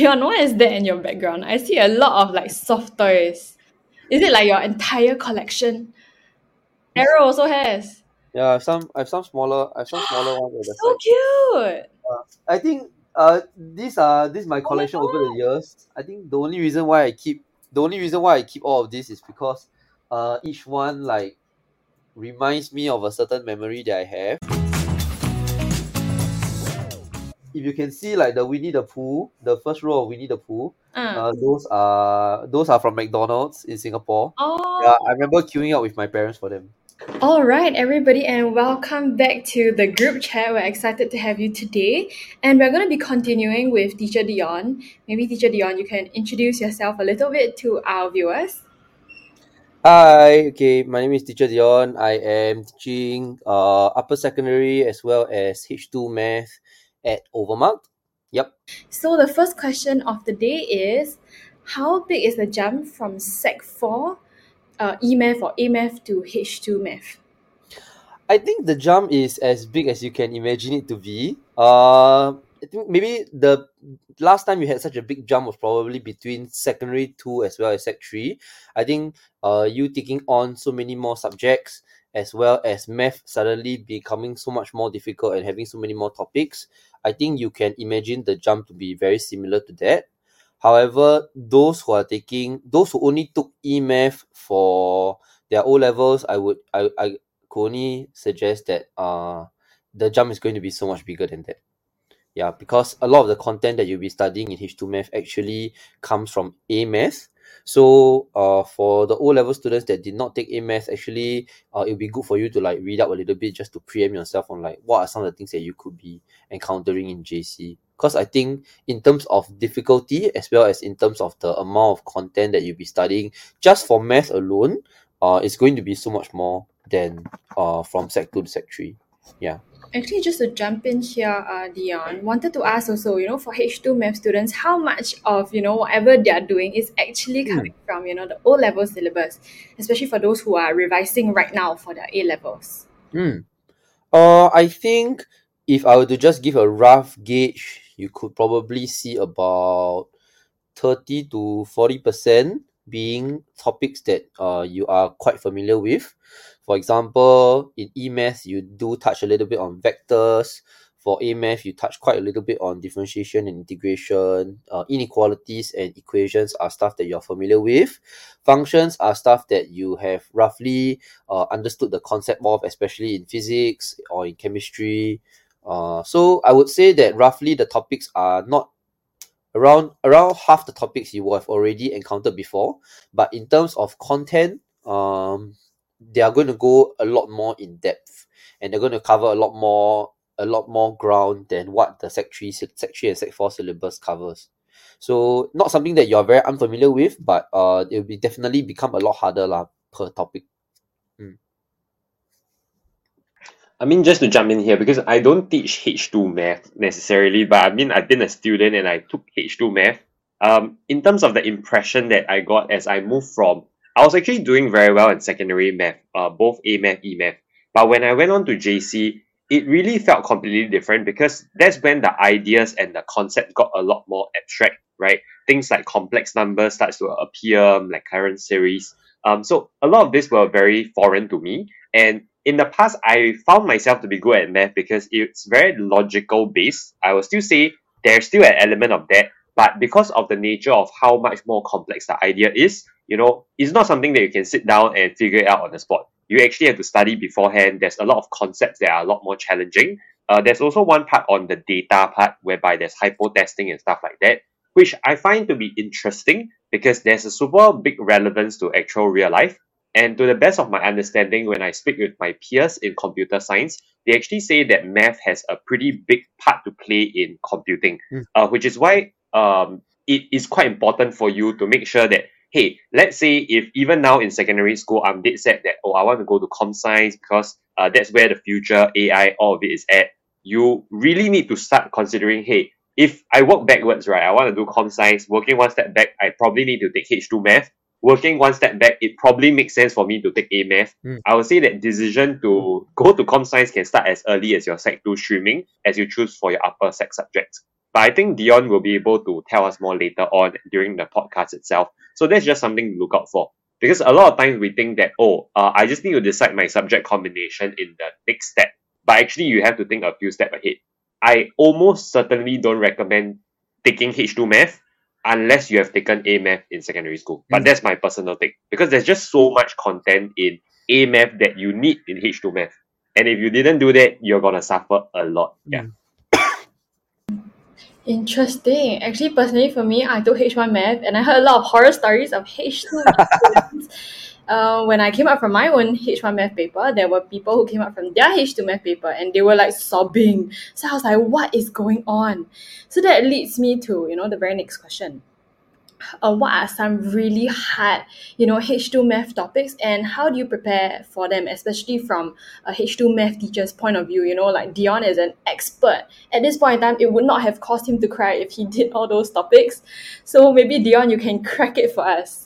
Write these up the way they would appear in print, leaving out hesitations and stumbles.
Dion, what is that in your background? I see a lot of like soft toys. Is it like your entire collection? Arrow also has. Yeah, I have some smaller ones at the So side. cute. I think this is my Oh my collection over the god. years. I think the only reason why I keep all of this is because each one like reminds me of a certain memory that I have. If you can see like the Winnie the Pooh, the first row of Winnie the Pooh, Uh. those are from McDonald's in Singapore. Yeah, I Oh. remember queuing up with my parents for them. All right, everybody, and welcome back to the group chat. We're excited to have you today, and we're going to be continuing with Teacher Dion. Maybe Teacher Dion, you can introduce yourself a little bit to our viewers. Hi, okay, my name is Teacher Dion. I am teaching upper secondary as well as H2 math at Overmark. Yep. So the first question of the day is, how big is the jump from Sec 4 E-Math or A-Math to H2 Math? I think the jump is as big as you can imagine it to be. I think maybe the last time you had such a big jump was probably between secondary two as well as sec three. I think you taking on so many more subjects as well as math suddenly becoming so much more difficult and having so many more topics. I think you can imagine the jump to be very similar to that. However, those who only took E-math for their O levels, I could only suggest that the jump is going to be so much bigger than that. Yeah, because a lot of the content that you'll be studying in H2 math actually comes from A math. So for the O level students that did not take A math, actually it'll be good for you to like read up a little bit just to preempt yourself on like what are some of the things that you could be encountering in JC. Because I think in terms of difficulty as well as in terms of the amount of content that you'll be studying just for math alone, it's going to be so much more than from sec 2 to sec 3. Yeah. Actually, just to jump in here, Dion, wanted to ask also, for H2 Math students, how much of, whatever they are doing is actually coming from, the O level syllabus, especially for those who are revising right now for their A levels. Mm. I think if I were to just give a rough gauge, you could probably see about 30 to 40% being topics that you are quite familiar with. For example, in E-math, you do touch a little bit on vectors. For A-math, you touch quite a little bit on differentiation and integration. Inequalities and equations are stuff that you're familiar with. Functions are stuff that you have roughly understood the concept of, especially in physics or in chemistry. So I would say that roughly the topics are not around half the topics you will have already encountered before, but in terms of content, they are going to go a lot more in depth, and they're going to cover a lot more ground than what the sec 3 and sec 4 syllabus covers. So not something that you're very unfamiliar with, but it will be definitely become a lot harder lah per topic. Mm. I mean, just to jump in here, because I don't teach H2 math necessarily, but I mean, I've been a student and I took H2 math. In terms of the impression that I got as I moved from, I was actually doing very well in secondary math, both A math, E math. But when I went on to JC, it really felt completely different because that's when the ideas and the concept got a lot more abstract, right? Things like complex numbers starts to appear, like current series. So a lot of this were very foreign to me. And in the past, I found myself to be good at math because it's very logical based. I will still say there's still an element of that, but because of the nature of how much more complex the idea is, it's not something that you can sit down and figure it out on the spot. You actually have to study beforehand. There's a lot of concepts that are a lot more challenging. There's also one part on the data part whereby there's hypo testing and stuff like that, which I find to be interesting because there's a super big relevance to actual real life. And to the best of my understanding, when I speak with my peers in computer science, they actually say that math has a pretty big part to play in computing, Mm. which is why it is quite important for you to make sure that, hey, let's say if even now in secondary school, I'm dead set that, I want to go to com science because that's where the future AI, all of it is at. You really need to start considering, hey, if I work backwards, right, I want to do com science, working one step back, I probably need to take H2 math. Working one step back, it probably makes sense for me to take A math. Mm. I would say that decision to go to com science can start as early as your sec 2 streaming as you choose for your upper sec subjects. But I think Dion will be able to tell us more later on during the podcast itself. So that's just something to look out for. Because a lot of times we think that, I just need to decide my subject combination in the next step. But actually, you have to think a few steps ahead. I almost certainly don't recommend taking H2 math unless you have taken A math in secondary school. But that's my personal take. Because there's just so much content in A math that you need in H2 math. And if you didn't do that, you're going to suffer a lot. Yeah. Interesting. Actually, personally, for me, I took H1 math and I heard a lot of horror stories of H2 math students. When I came out from my own H1 math paper, there were people who came out from their H2 math paper and they were like sobbing. So I was like, what is going on? So that leads me to, the very next question. What are some really hard, H2 math topics, and how do you prepare for them, especially from a H2 math teacher's point of view? Like Dion is an expert. At this point in time, it would not have caused him to cry if he did all those topics. So maybe Dion, you can crack it for us.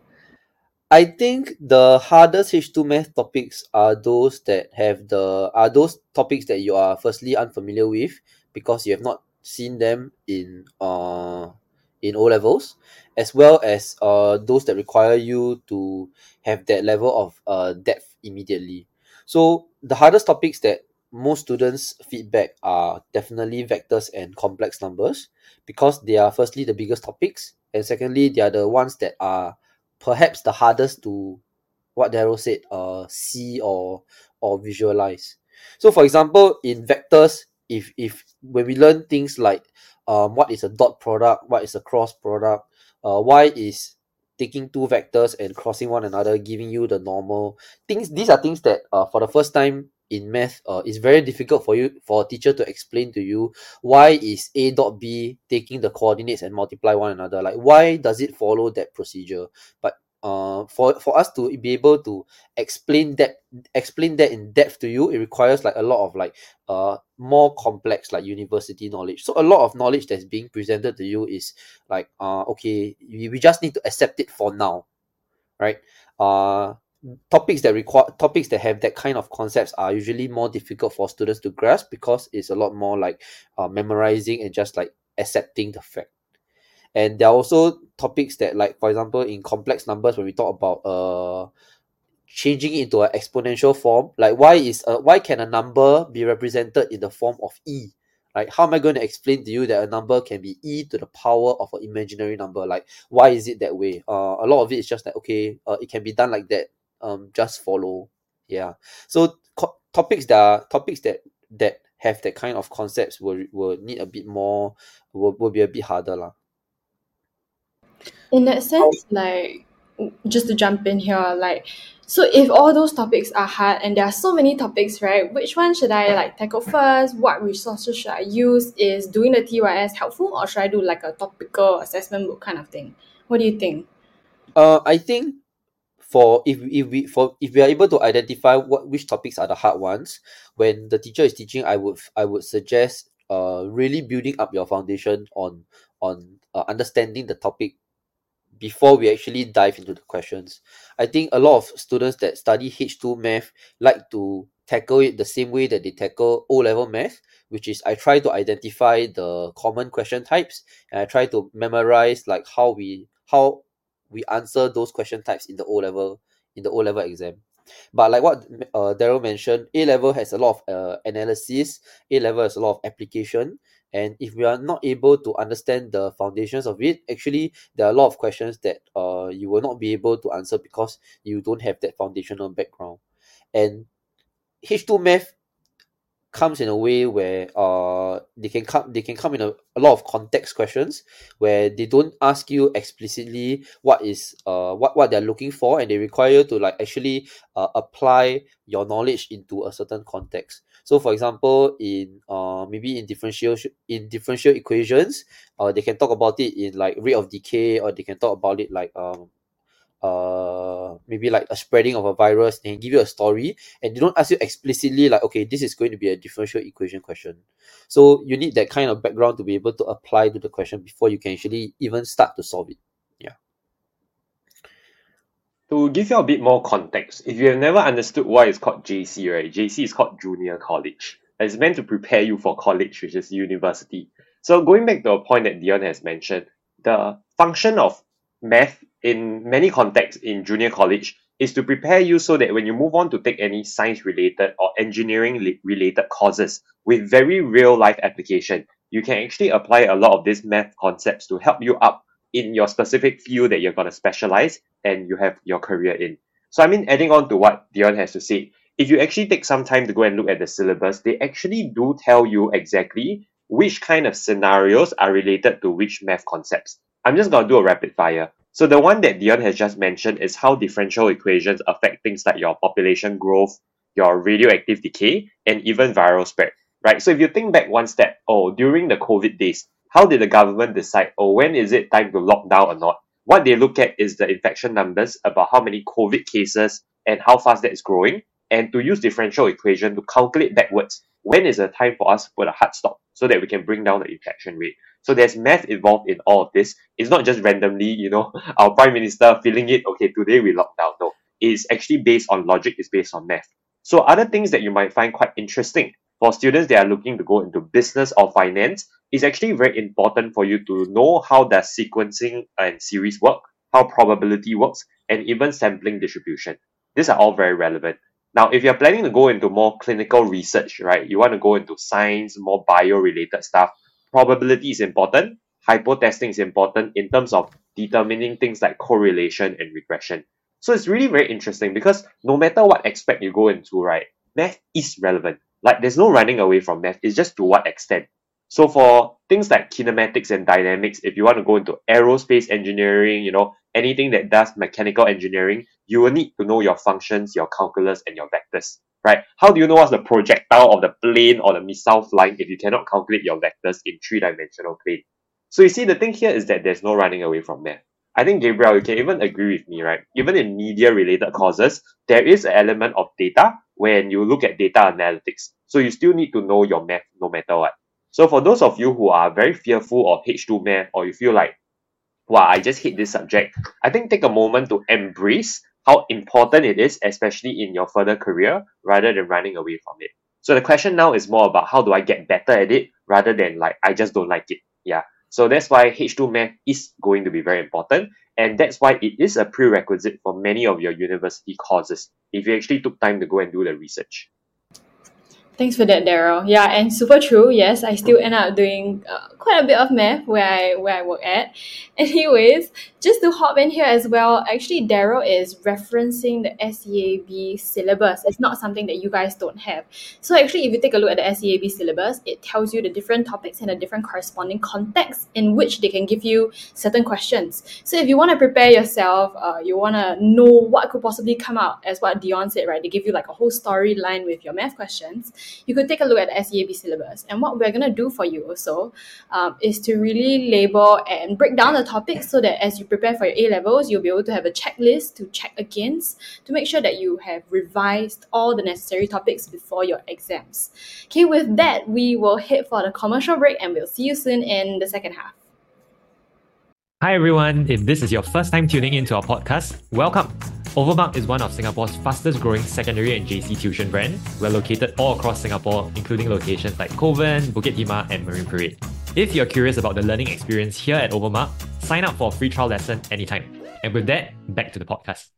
I think the hardest H2 math topics are those topics that you are firstly unfamiliar with because you have not seen them in O levels, as well as those that require you to have that level of depth immediately. So the hardest topics that most students feedback are definitely vectors and complex numbers because they are firstly the biggest topics, and secondly they are the ones that are perhaps the hardest to, what Daryl said, see or visualize. So for example, in vectors, if when we learn things like what is a dot product, what is a cross product, why is taking two vectors and crossing one another giving you the normal things, these are things that for the first time in math, it's very difficult for a teacher to explain to you why is A dot B taking the coordinates and multiply one another. Like, why does it follow that procedure? But for us to be able to explain that in depth to you, it requires like a lot of like more complex like university knowledge. So a lot of knowledge that's being presented to you is like okay, we just need to accept it for now, right? Topics that have that kind of concepts are usually more difficult for students to grasp because it's a lot more like memorizing and just like accepting the fact. And there are also topics that, like for example, in complex numbers, when we talk about changing it into an exponential form, like why can a number be represented in the form of e? Like, how am I going to explain to you that a number can be e to the power of an imaginary number? Like, why is it that way? A lot of it is just like, okay, it can be done like that. Just follow. Yeah. So topics that have that kind of concepts will need a bit more, will be a bit harder lah. In that sense, like, just to jump in here, like, so if all those topics are hard and there are so many topics, right, which one should I like tackle first? What resources should I use? Is doing the TYS helpful, or should I do like a topical assessment book kind of thing? What do you think? I think if we are able to identify which topics are the hard ones, when the teacher is teaching, I would suggest really building up your foundation on understanding the topic before we actually dive into the questions. I think a lot of students that study H2 math like to tackle it the same way that they tackle O-level math, which is I try to identify the common question types and I try to memorize like how we answer those question types in the O-level exam. But like what Daryl mentioned, A-level has a lot of analysis, A-level has a lot of application, and if we are not able to understand the foundations of it, actually there are a lot of questions that you will not be able to answer because you don't have that foundational background. And H2 math comes in a way where they can come in a lot of context questions where they don't ask you explicitly what is what they're looking for, and they require you to like actually apply your knowledge into a certain context. So for example, in maybe in differential equations, they can talk about it in like rate of decay, or they can talk about it like maybe like a spreading of a virus. They can give you a story and they don't ask you explicitly like, okay, this is going to be a differential equation question. So you need that kind of background to be able to apply to the question before you can actually even start to solve it. Yeah. To give you a bit more context, if you have never understood why it's called JC, right? JC is called junior college. It's meant to prepare you for college, which is university. So going back to a point that Dion has mentioned, the function of math in many contexts in junior college is to prepare you so that when you move on to take any science related or engineering related courses with very real life application, you can actually apply a lot of these math concepts to help you up in your specific field that you're going to specialize and you have your career in. So I mean, adding on to what Dion has to say, if you actually take some time to go and look at the syllabus, they actually do tell you exactly which kind of scenarios are related to which math concepts. I'm just going to do a rapid fire. So the one that Dion has just mentioned is how differential equations affect things like your population growth, your radioactive decay, and even viral spread, right? So if you think back one step, during the COVID days, how did the government decide, when is it time to lock down or not? What they look at is the infection numbers, about how many COVID cases and how fast that is growing, and to use differential equation to calculate backwards when is the time for us to put a hard stop so that we can bring down the infection rate. So there's math involved in all of this. It's not just randomly, our prime minister feeling it, okay, today we lock down. No, it's actually based on logic, it's based on math. So other things that you might find quite interesting for students that are looking to go into business or finance, it's actually very important for you to know how does sequencing and series work, how probability works, and even sampling distribution. These are all very relevant. Now, if you're planning to go into more clinical research, right, you want to go into science, more bio-related stuff, probability is important, hypo-testing is important in terms of determining things like correlation and regression. So it's really very interesting because no matter what aspect you go into, right, math is relevant. Like there's no running away from math, it's just to what extent. So for things like kinematics and dynamics, if you want to go into aerospace engineering, anything that does mechanical engineering, you will need to know your functions, your calculus, and your vectors, right? How do you know what's the projectile of the plane or the missile flying if you cannot calculate your vectors in three-dimensional plane? So you see, the thing here is that there's no running away from math. I think, Gabriel, you can even agree with me, right? Even in media-related courses, there is an element of data when you look at data analytics. So you still need to know your math no matter what. So for those of you who are very fearful of H2 math, or you feel like, wow, I just hate this subject, I think take a moment to embrace how important it is, especially in your further career, rather than running away from it. So the question now is more about how do I get better at it rather than like, I just don't like it. Yeah. So that's why H2 math is going to be very important. And that's why it is a prerequisite for many of your university courses if you actually took time to go and do the research. Thanks for that, Daryl. Yeah, and super true. Yes, I still end up doing quite a bit of math where I work at. Anyways, just to hop in here as well, actually, Daryl is referencing the SEAB syllabus. It's not something that you guys don't have. So actually, if you take a look at the SEAB syllabus, it tells you the different topics and the different corresponding contexts in which they can give you certain questions. So if you want to prepare yourself, you want to know what could possibly come out, as what Dion said, right? They give you like a whole storyline with your math questions. You could take a look at the SEAB syllabus. And what we're going to do for you also is to really label and break down the topics so that as you prepare for your A-levels, you'll be able to have a checklist to check against to make sure that you have revised all the necessary topics before your exams. Okay, with that, we will head for the commercial break and we'll see you soon in the second half. Hi everyone, if this is your first time tuning into our podcast, welcome. Overmark is one of Singapore's fastest growing secondary and JC tuition brands. We're located all across Singapore, including locations like Kovan, Bukit Timah, and Marine Parade. If you're curious about the learning experience here at Overmark, sign up for a free trial lesson anytime. And with that, back to the podcast.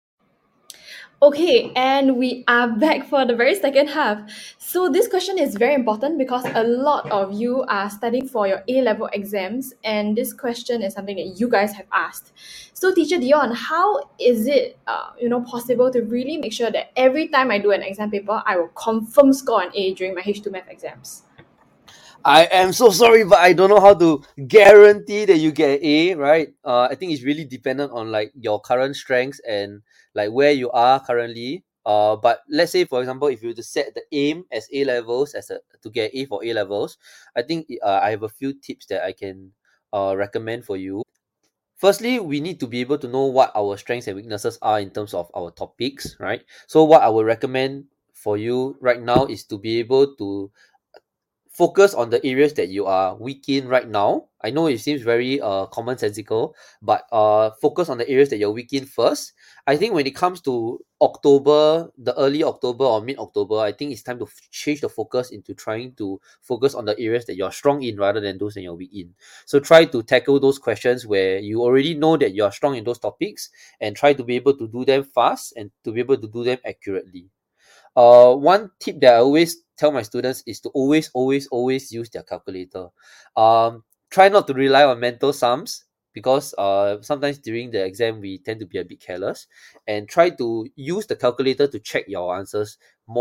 Okay, and we are back for the very second half. So this question is very important because a lot of you are studying for your A-level exams, and this question is something that you guys have asked. So Teacher Dion, how is it possible to really make sure that every time I do an exam paper, I will confirm score an A during my H2 math exams? I am so sorry, but I don't know how to guarantee that you get A, right? I think it's really dependent on like your current strengths and like where you are currently. But let's say, for example, if you were to set the aim as A levels to get A for A levels, I think I have a few tips that I can recommend for you. Firstly, we need to be able to know what our strengths and weaknesses are in terms of our topics, right? So what I would recommend for you right now is to be able to focus on the areas that you are weak in right now. I know it seems very commonsensical, but focus on the areas that you're weak in first. I think when it comes to October, the early October or mid October, I think it's time to change the focus into trying to focus on the areas that you're strong in rather than those that you're weak in. So try to tackle those questions where you already know that you're strong in those topics, and try to be able to do them fast and to be able to do them accurately. One tip that I always tell my students is to always use their calculator. Try not to rely on mental sums, because sometimes during the exam we tend to be a bit careless, and try to use the calculator to check your answers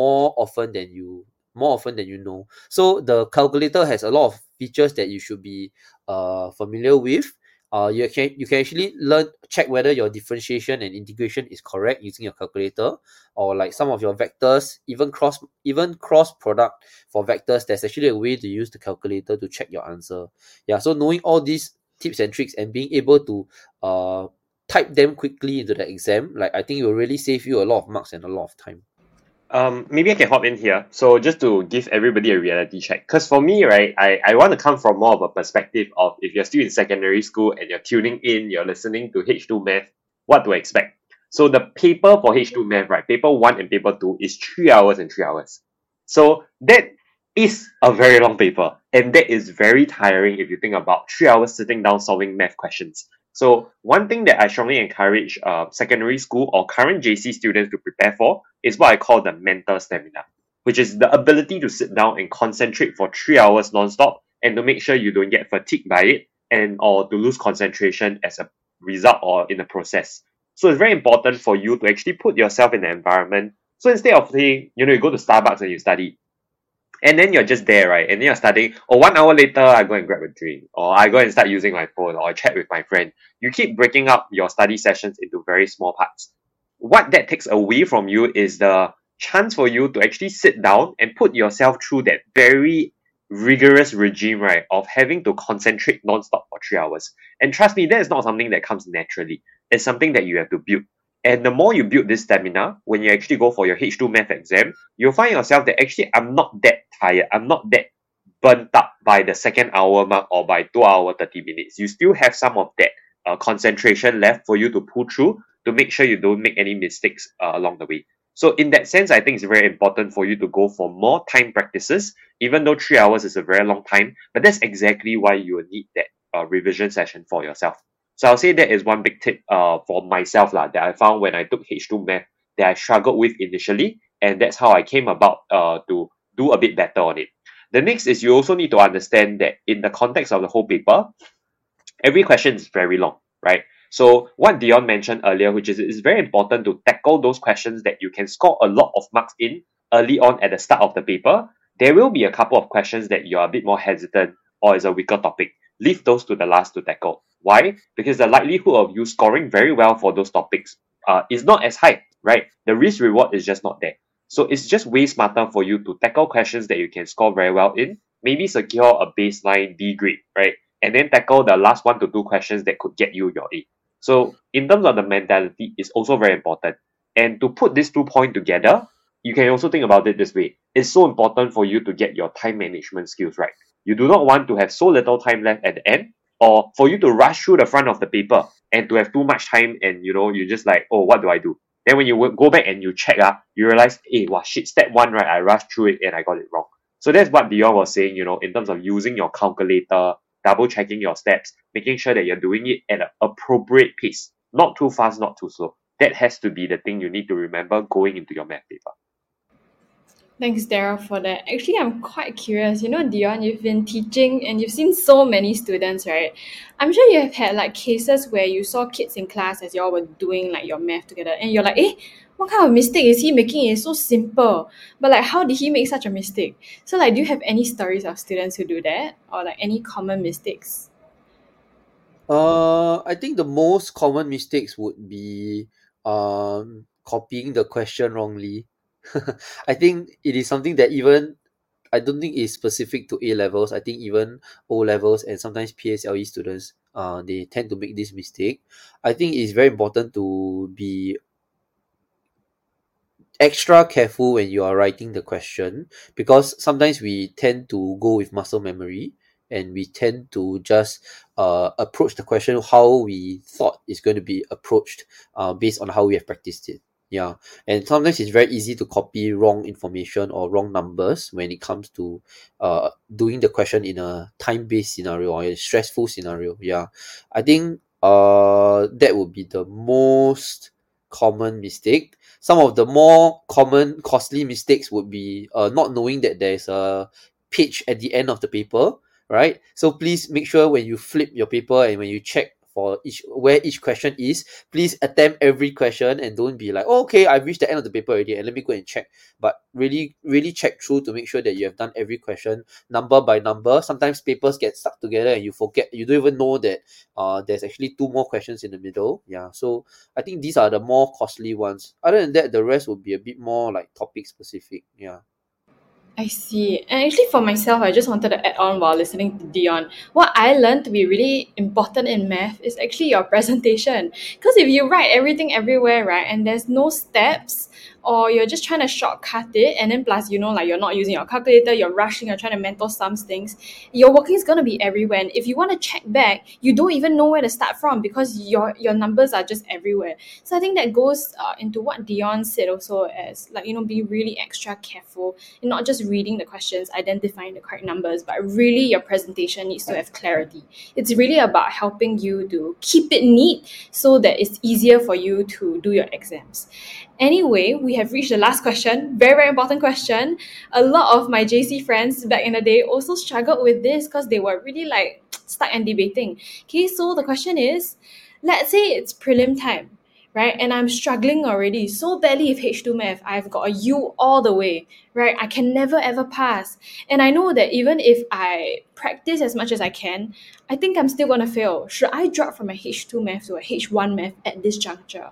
more often than you know. So the calculator has a lot of features that you should be familiar with. You can actually check whether your differentiation and integration is correct using your calculator, or like some of your vectors, even cross product for vectors. There's actually a way to use the calculator to check your answer. Yeah, so knowing all these tips and tricks and being able to type them quickly into the exam, like, I think it will really save you a lot of marks and a lot of time. Maybe I can hop in here. So just to give everybody a reality check. Because for me, right, I want to come from more of a perspective of, if you're still in secondary school and you're tuning in, you're listening to H2 Math, what to expect. So the paper for H2 Math, right, paper 1 and paper 2 is 3 hours and 3 hours. So that is a very long paper. And that is very tiring if you think about 3 hours sitting down solving math questions. So one thing that I strongly encourage secondary school or current JC students to prepare for is what I call the mental stamina, which is the ability to sit down and concentrate for 3 hours non-stop, and to make sure you don't get fatigued by it, and or to lose concentration as a result or in the process. So it's very important for you to actually put yourself in the environment. So instead of saying, you go to Starbucks and you study, and then you're just there, right? And then you're studying, or 1 hour later, I go and grab a drink, or I go and start using my phone, or I chat with my friend. You keep breaking up your study sessions into very small parts. What that takes away from you is the chance for you to actually sit down and put yourself through that very rigorous regime, right, of having to concentrate non-stop for 3 hours. And trust me, that is not something that comes naturally. It's something that you have to build. And the more you build this stamina, when you actually go for your H2 math exam, you'll find yourself that actually I'm not that tired. I'm not that burnt up by the second hour mark or by 2 hour 30 minutes. You still have some of that concentration left for you to pull through, to make sure you don't make any mistakes along the way. So in that sense, I think it's very important for you to go for more time practices, even though 3 hours is a very long time. But that's exactly why you will need that revision session for yourself. So I'll say that is one big tip for myself that I found when I took H2 math that I struggled with initially, and that's how I came about to do a bit better on it. The next is, you also need to understand that in the context of the whole paper, every question is very long, right? So what Dion mentioned earlier, which is it's very important to tackle those questions that you can score a lot of marks in early on at the start of the paper. There will be a couple of questions that you're a bit more hesitant or is a weaker topic. Leave those to the last to tackle. Why? Because the likelihood of you scoring very well for those topics is not as high, right? The risk reward is just not there. So it's just way smarter for you to tackle questions that you can score very well in, maybe secure a baseline D grade, right? And then tackle the last 1 to 2 questions that could get you your A. So in terms of the mentality, it's also very important. And to put these 2 points together, you can also think about it this way. It's so important for you to get your time management skills right. You do not want to have so little time left at the end, or for you to rush through the front of the paper and to have too much time, and you're just like, oh, what do I do? Then when you go back and you check, you realize, hey, wow, shit, step 1, right, I rushed through it and I got it wrong. So that's what Dion was saying, in terms of using your calculator, double checking your steps, making sure that you're doing it at an appropriate pace. Not too fast, not too slow. That has to be the thing you need to remember going into your math paper. Thanks, Dara, for that. Actually, I'm quite curious. Dion, you've been teaching and you've seen so many students, right? I'm sure you have had like cases where you saw kids in class as y'all were doing like your math together, and you're like, what kind of mistake is he making? It's so simple. But like, how did he make such a mistake? So like, do you have any stories of students who do that, or like any common mistakes? I think the most common mistakes would be copying the question wrongly. I think it is something that even I don't think is specific to A levels. I think even O levels and sometimes PSLE students, they tend to make this mistake. I think it's very important to be extra careful when you are writing the question, because sometimes we tend to go with muscle memory and we tend to just approach the question how we thought is going to be approached based on how we have practiced it. Yeah, and sometimes it's very easy to copy wrong information or wrong numbers when it comes to doing the question in a time-based scenario or a stressful scenario. Yeah, I think that would be the most common mistake. Some of the more common costly mistakes would be not knowing that there's a page at the end of the paper, right? So please make sure when you flip your paper and when you check for each question is, please attempt every question and don't be like, oh, okay, I've reached the end of the paper already and let me go and check. But really check through to make sure that you have done every question number by number. Sometimes papers get stuck together and you forget, you don't even know that there's actually two more questions in the middle. Yeah, so I think these are the more costly ones. Other than that, the rest would be a bit more like topic specific. Yeah. I see. And actually, for myself, I just wanted to add on while listening to Dion. What I learned to be really important in math is actually your presentation. Because if you write everything everywhere, right, and there's no steps, or you're just trying to shortcut it, and then plus, like you're not using your calculator, you're rushing, you're trying to mental sum things, your working is going to be everywhere. And if you want to check back, you don't even know where to start from because your numbers are just everywhere. So I think that goes into what Dion said also, as like, be really extra careful in not just reading the questions, identifying the correct numbers, but really your presentation needs to have clarity. It's really about helping you to keep it neat so that it's easier for you to do your exams. Anyway, we have reached the last question. Very, very important question. A lot of my JC friends back in the day also struggled with this because they were really like stuck and debating. Okay, so the question is, let's say it's prelim time, right? And I'm struggling already so badly with H2 math. I've got a U all the way, right? I can never ever pass. And I know that even if I practice as much as I can, I think I'm still gonna fail. Should I drop from a H2 math to a H1 math at this juncture?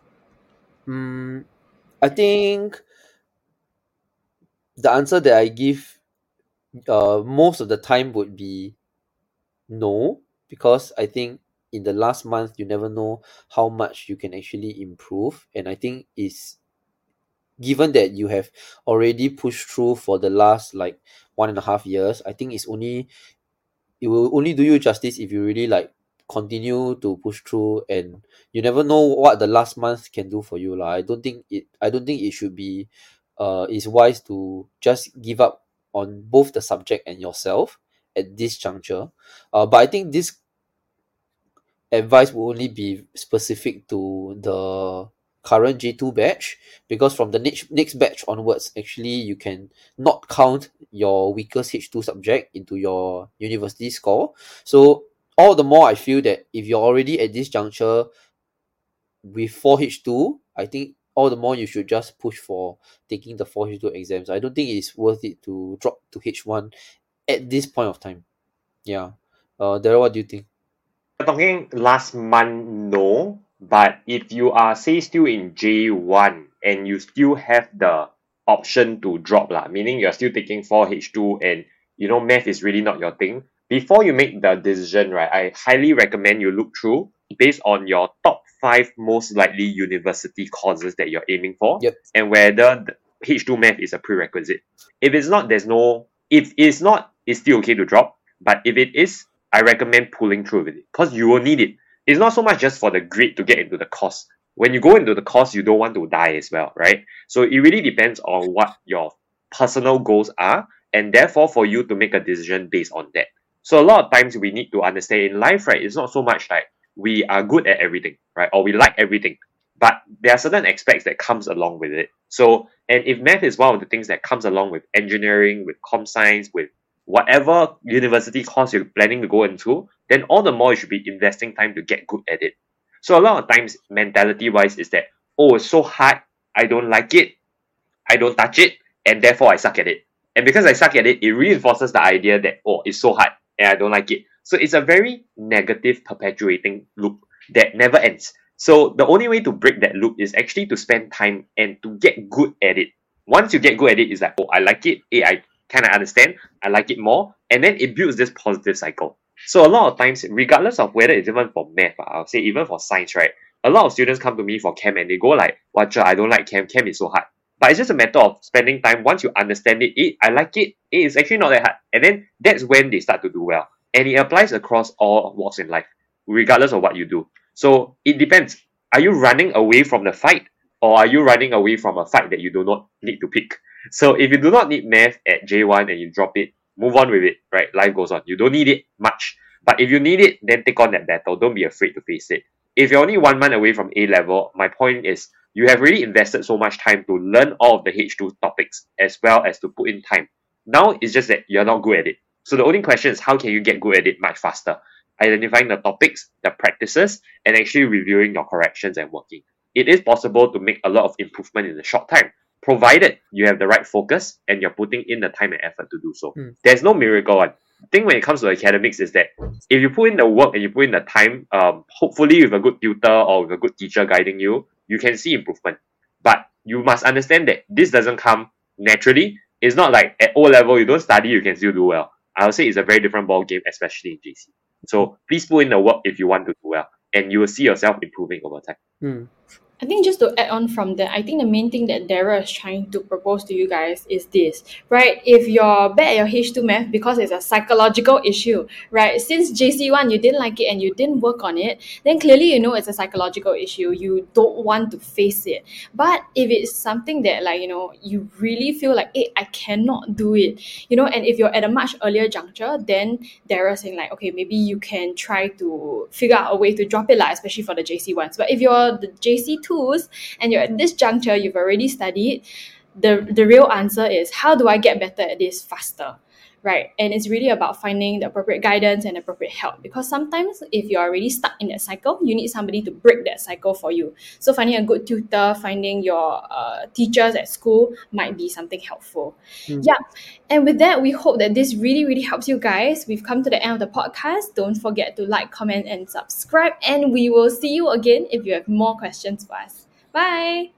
I think the answer that I give most of the time would be no, because I think in the last month you never know how much you can actually improve, and I think is given that you have already pushed through for the last like 1.5 years, I think it will only do you justice if you really like continue to push through, and you never know what the last month can do for you lah. I don't think it should be is wise to just give up on both the subject and yourself at this juncture. But I think this advice will only be specific to the current J2 batch, because from the next batch onwards, actually you can not count your weakest H2 subject into your university score. So all the more I feel that if you're already at this juncture with 4H2, I think all the more you should just push for taking the 4H2 exams. I don't think it's worth it to drop to H1 at this point of time. Yeah. Daryl, what do you think? Talking last month, no. But if you are, say, still in J1 and you still have the option to drop, meaning you're still taking 4H2 and math is really not your thing, before you make the decision, right, I highly recommend you look through based on your top 5 most likely university courses that you're aiming for. Yep. And whether the H2 math is a prerequisite. If it's not, if it's not, it's still okay to drop. But if it is, I recommend pulling through with it because you will need it. It's not so much just for the grade to get into the course. When you go into the course, you don't want to die as well, right? So it really depends on what your personal goals are, and therefore for you to make a decision based on that. So a lot of times we need to understand in life, right? It's not so much like we are good at everything, right? Or we like everything, but there are certain aspects that comes along with it. So, and if math is one of the things that comes along with engineering, with comp science, with whatever university course you're planning to go into, then all the more you should be investing time to get good at it. So a lot of times, mentality-wise, is that, oh, it's so hard, I don't like it, I don't touch it, and therefore I suck at it. And because I suck at it, it reinforces the idea that, oh, it's so hard, and I don't like it. So it's a very negative, perpetuating loop that never ends. So the only way to break that loop is actually to spend time and to get good at it. Once you get good at it, it's like, oh, I like it, I kind of understand, I like it more, and then it builds this positive cycle. So a lot of times, regardless of whether it's even for math, I'll say even for science, right? A lot of students come to me for chem and they go like, "Watcha, I don't like chem. Chem is so hard." But it's just a matter of spending time. Once you understand it, I like it. It's actually not that hard. And then that's when they start to do well. And it applies across all walks in life, regardless of what you do. So it depends. Are you running away from the fight, or are you running away from a fight that you do not need to pick? So if you do not need math at J1 and you drop it, move on with it, right? Life goes on. You don't need it much. But if you need it, then take on that battle. Don't be afraid to face it. If you're only 1 month away from A level, my point is you have really invested so much time to learn all of the H2 topics as well as to put in time. Now it's just that you're not good at it. So the only question is how can you get good at it much faster? Identifying the topics, the practices, and actually reviewing your corrections and working. It is possible to make a lot of improvement in a short time, provided you have the right focus and you're putting in the time and effort to do so. There's no miracle one. The thing when it comes to academics is that if you put in the work and you put in the time, hopefully with a good tutor or with a good teacher guiding you, you can see improvement. But you must understand that this doesn't come naturally. It's not like at O level, you don't study, you can still do well. I would say it's a very different ball game, especially in JC. So please put in the work if you want to do well, and you will see yourself improving over time. I think just to add on from that, I think the main thing that Dara is trying to propose to you guys is this, right? If you're bad at your H2 math because it's a psychological issue, right? Since JC1 you didn't like it and you didn't work on it, then clearly you know it's a psychological issue. You don't want to face it. But if it's something that you really feel like, hey, I cannot do it, and if you're at a much earlier juncture, then Dara's saying like, okay, maybe you can try to figure out a way to drop it, especially for the JC1s. But if you're the JC2 and you're at this juncture, you've already studied, the real answer is how do I get better at this faster, right? And it's really about finding the appropriate guidance and appropriate help, because sometimes if you're already stuck in that cycle, you need somebody to break that cycle for you. So finding a good tutor, finding your teachers at school might be something helpful. Yeah. And with that, we hope that this really, really helps you guys. We've come to the end of the podcast. Don't forget to like, comment, and subscribe. And we will see you again if you have more questions for us. Bye.